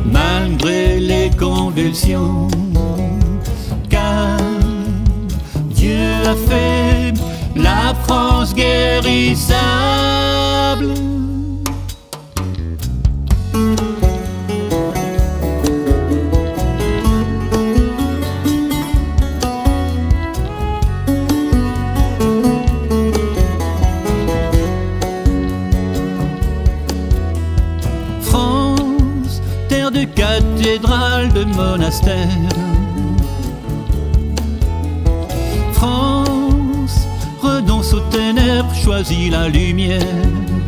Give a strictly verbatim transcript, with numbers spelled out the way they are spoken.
malgré les convulsions, car Dieu a fait la France guérissable. France, terre de cathédrale, de monastère. France, renonce aux ténèbres, choisit la lumière.